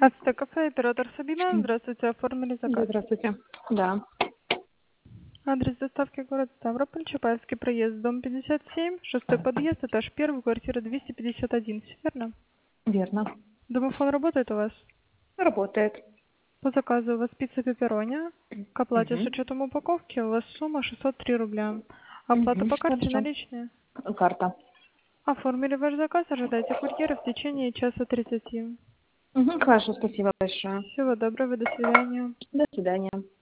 Автокафе, оператор Сабина. Здравствуйте, оформили заказ. Здравствуйте. Да. Адрес доставки город Ставрополь, Чапаевский проезд, дом 57, шестой подъезд, этаж 1, квартира 251. Все верно? Верно. Домофон работает у вас? Работает. По заказу у вас пицца пепперони. К оплате с Угу. учетом упаковки у вас сумма 603 рубля. Оплата по карте Хорошо. наличные. Карта. Оформили ваш заказ, ожидайте курьера в течение часа 30. Хорошо, спасибо большое. Всего доброго, до свидания. До свидания.